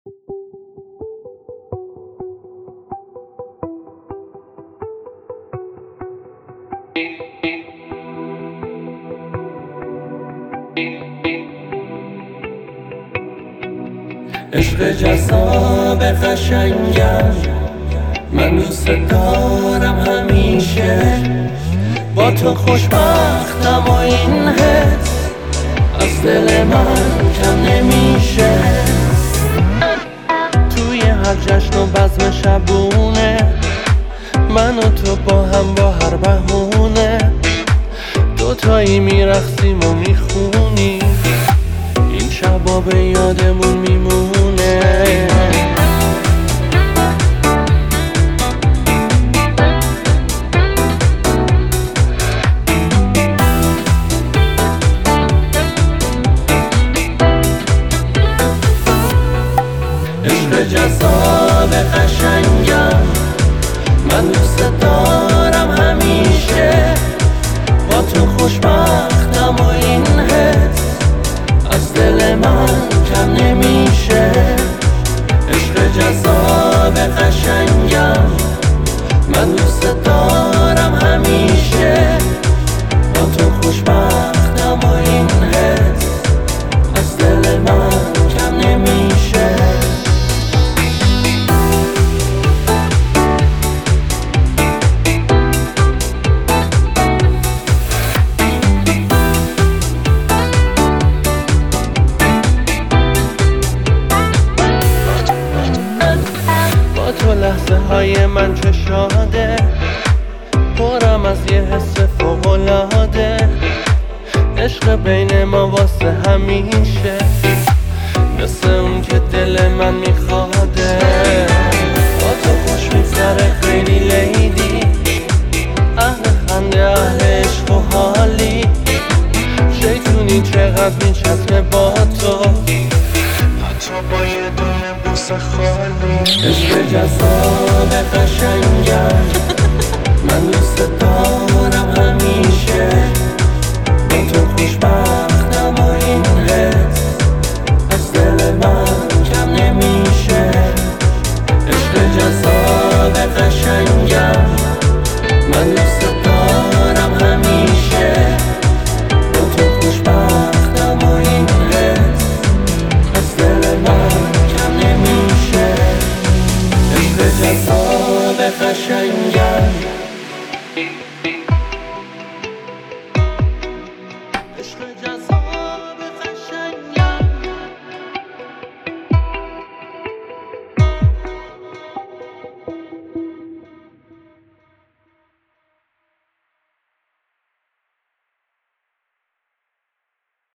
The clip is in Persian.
عشق جذاب قشنگم، من دوست دارم همیشه. با تو خوشبختم و این حس از دل من کم نمیشه. توی هر جشن و بزم شبونه، من و تو با هم با هر بهونه دوتایی میرقصیم و میخونیم، این شبا به یادمون میمونه. عشق جذاب قشنگم، من دوست دارم همیشه. با تو خوشبختم و این حس از دل من کم نمیشه. عشق جذاب قشنگم، من دوست دارم همیشه. با تو خوشبختم و این حس از دل من کم نمیشه. تو لحظه های من چه شاده، پرم از یه حس فوق‌العاده. عشق بین ما واسه همیشه، مثل اون که دل من میخواده. با تو خوش میگذره خیلی لیدی، اهل خنده اهل عشق و حالی. شیطونی چقدر میچسبه با تو، حتی با یه دونه بوسه خالی. عشق جذاب قشنگم، من دوست دارم